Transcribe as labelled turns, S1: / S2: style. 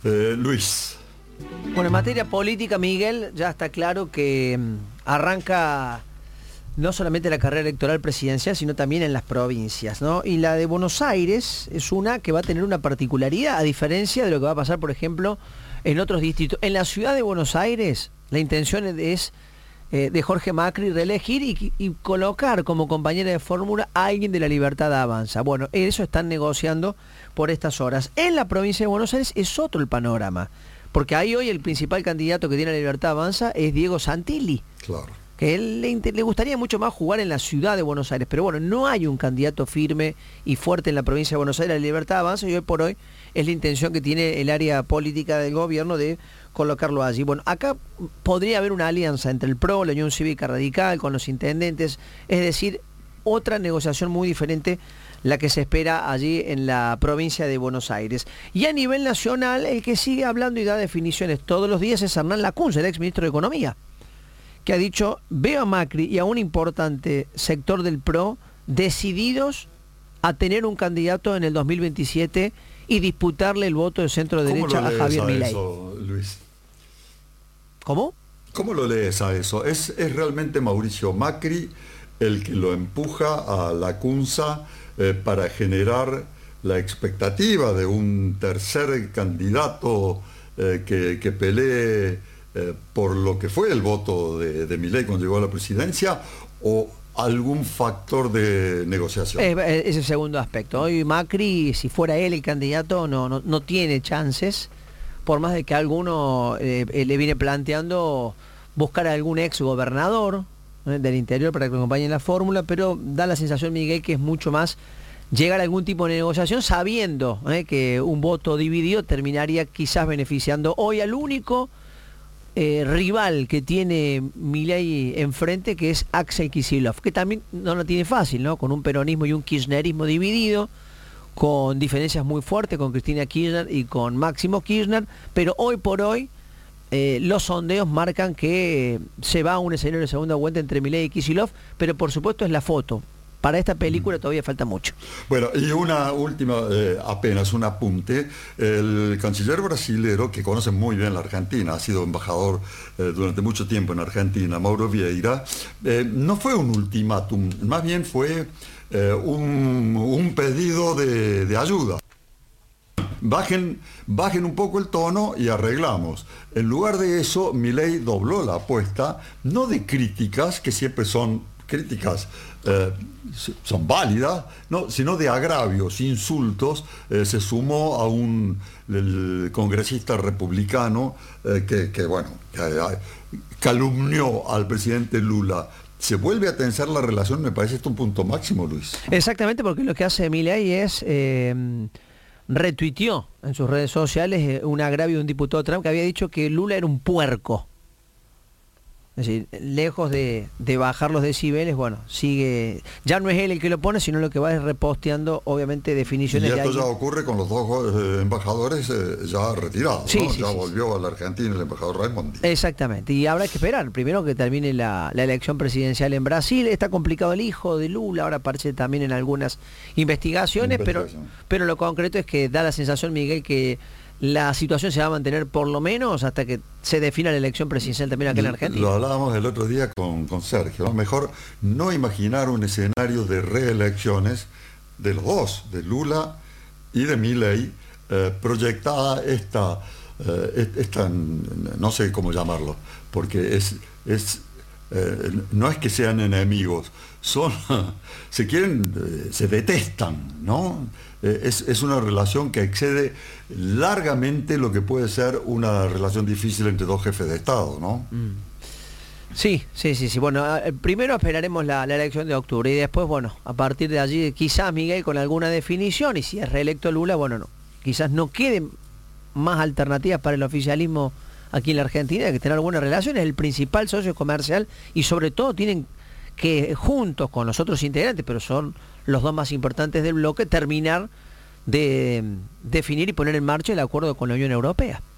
S1: Luis.
S2: Bueno, en materia política, Miguel, ya está claro que arranca no solamente la carrera electoral presidencial, sino también en las provincias, ¿no? Y la de Buenos Aires es una que va a tener una particularidad, a diferencia de lo que va a pasar, por ejemplo, en otros distritos. En la ciudad de Buenos Aires, la intención es de Jorge Macri reelegir y colocar como compañera de fórmula a alguien de la Libertad Avanza. Bueno, eso están negociando por estas horas. En la provincia de Buenos Aires es otro el panorama, porque ahí hoy el principal candidato que tiene la Libertad Avanza es Diego Santilli. Claro. Que a él le gustaría mucho más jugar en la ciudad de Buenos Aires, pero bueno, no hay un candidato firme y fuerte en la provincia de Buenos Aires, la Libertad Avanza, y hoy por hoy es la intención que tiene el área política del gobierno de colocarlo allí. Bueno, acá podría haber una alianza entre el PRO, la Unión Cívica Radical, con los intendentes, es decir, otra negociación muy diferente la que se espera allí en la provincia de Buenos Aires. Y a nivel nacional, el que sigue hablando y da definiciones todos los días es Hernán Lacunza, el exministro de Economía, que ha dicho: veo a Macri y a un importante sector del PRO decididos a tener un candidato en el 2027 y disputarle el voto de centro derecha a Javier Milei.
S1: Eso, Luis?
S2: ¿Cómo?
S1: ¿Cómo lo lees a eso? ¿Es realmente Mauricio Macri el que lo empuja a Lacunza para generar la expectativa de un tercer candidato que pelee por lo que fue el voto de Milei cuando llegó a la presidencia, o algún factor de negociación?
S2: Es el segundo aspecto. Hoy Macri, si fuera él el candidato, no tiene chances, por más de que alguno le viene planteando buscar a algún ex gobernador del interior para que lo acompañe en la fórmula, pero da la sensación, Miguel, que es mucho más llegar a algún tipo de negociación sabiendo que un voto dividido terminaría quizás beneficiando hoy al único rival que tiene Milei enfrente, que es Axel Kicillof, que también no lo tiene fácil, ¿no? Con un peronismo y un kirchnerismo dividido, con diferencias muy fuertes con Cristina Kirchner y con Máximo Kirchner, pero hoy por hoy los sondeos marcan que se va a un escenario de segunda vuelta entre Milei y Kicillof, pero por supuesto es la foto. Para esta película todavía falta mucho.
S1: Bueno, y una última, apenas un apunte. El canciller brasilero, que conoce muy bien la Argentina, ha sido embajador durante mucho tiempo en Argentina, Mauro Vieira, no fue un ultimátum, más bien fue un pedido de ayuda. Bajen un poco el tono y arreglamos. En lugar de eso, Milei dobló la apuesta, no de críticas, que siempre son críticas, son válidas, no, sino de agravios, insultos. Se sumó a el congresista republicano que calumnió al presidente Lula. Se vuelve a tensar la relación, me parece esto un punto máximo, Luis.
S2: Exactamente, porque lo que hace Milei es retuiteó en sus redes sociales un agravio de un diputado Trump que había dicho que Lula era un puerco. Es decir, lejos de bajar los decibeles, bueno, sigue, ya no es él el que lo pone, sino lo que va es reposteando, obviamente, definiciones.
S1: Y esto ya ocurre con los dos embajadores ya retirados,
S2: sí,
S1: ¿no?
S2: Sí,
S1: ya
S2: sí,
S1: volvió a la Argentina el embajador Raimondi.
S2: Exactamente, y habrá que esperar, primero que termine la elección presidencial en Brasil. Está complicado el hijo de Lula, ahora aparece también en algunas investigaciones. Pero lo concreto es que da la sensación, Miguel, que la situación se va a mantener por lo menos hasta que se defina la elección presidencial también acá en Argentina.
S1: Lo hablábamos el otro día con Sergio, ¿no? Mejor no imaginar un escenario de reelecciones de los dos, de Lula y de Milei, proyectada esta, no sé cómo llamarlo, porque no es que sean enemigos, se detestan, ¿no? Es una relación que excede largamente lo que puede ser una relación difícil entre dos jefes de Estado, ¿no?
S2: Sí. Bueno, primero esperaremos la elección de octubre y después, bueno, a partir de allí quizás Miguel con alguna definición, y si es reelecto Lula, bueno, quizás no queden más alternativas para el oficialismo aquí en la Argentina que tener alguna relación. Es el principal socio comercial y sobre todo tienen que, juntos con los otros integrantes, pero son los dos más importantes del bloque, terminar de definir y poner en marcha el acuerdo con la Unión Europea.